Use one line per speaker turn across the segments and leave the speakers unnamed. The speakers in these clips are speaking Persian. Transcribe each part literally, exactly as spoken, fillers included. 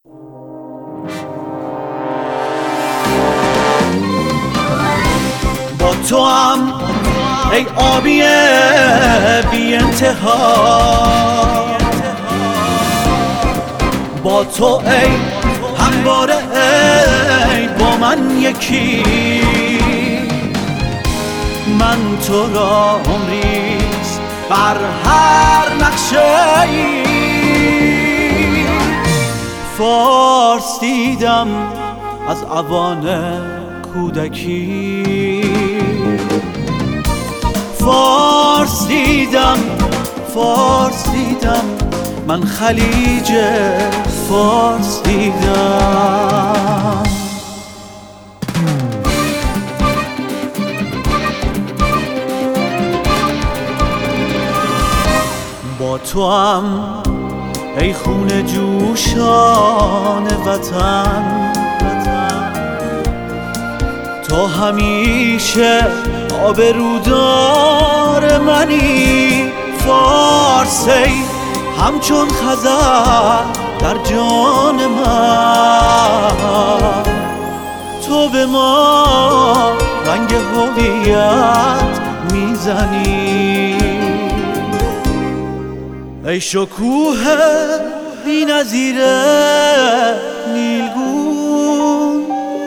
با تو هم ای آبی بی انتها، با تو ای همواره ای با من یکی، من تو را عمریست بر هر نقشه ای فارس دیدم از اوان کودکی، فارس دیدم فارس دیدم من خلیج فارس دیدم. با تو هم ای خون جوشان وطن، تو همیشه آبرودار منی، فارس ای همچون خزر در جان من، تو به ما رنگ هویت میزنی، ای شکوه بی‌نظیر نیلگون،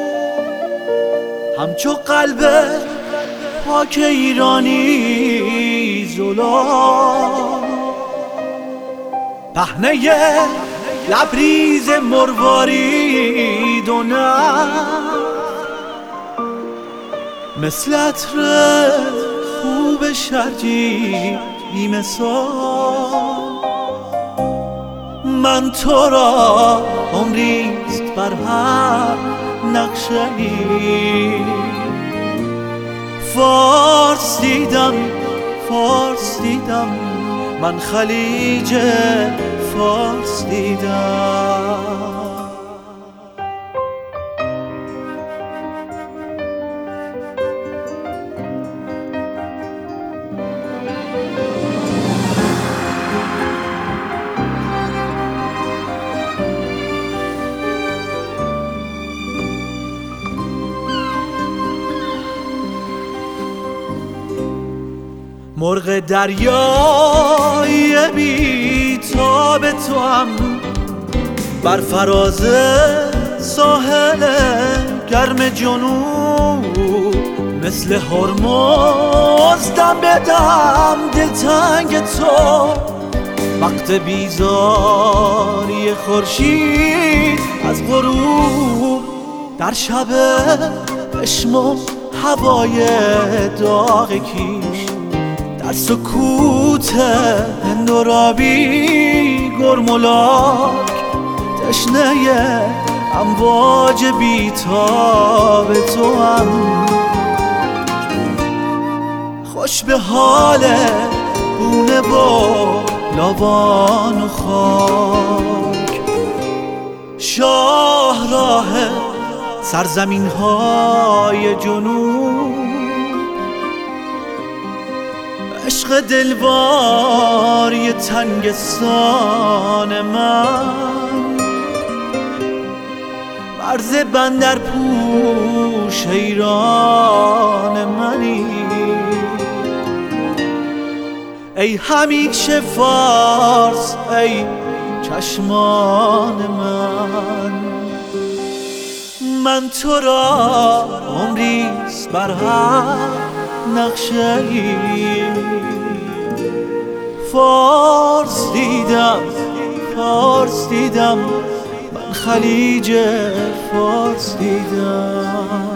همچو قلب پاک ایرانی زلال، پهنه لبریز مروارید و نخل، مثل عطر خوب شرجی بی مثال، من تو را عمریست بر هر نقشه ای فارس دیدم فارس دیدم من خلیج فارس دیدم. مرغ دریای بی تاب تو هم بر فراز ساحل گرم جنوب، مثل هرمز دم به دم دلتنگ تو، وقت بیزاری خورشید از غروب، در شب پشم و هوای داغ کیش، در سکوت هندورابی گرمولاک، تشنه امواج بیتاب تو هم خوش به حال گونه و لاوان و خاک، شاهراه سرزمین های جنوب، عشق دلواری تنگستان من، مرز بندر پوش ایران منی، ای همیشه فارس ای چشمان من، من تو را عمریست بر هر نقشه ای فارس دیدم فارس دیدم من خلیج فارس دیدم.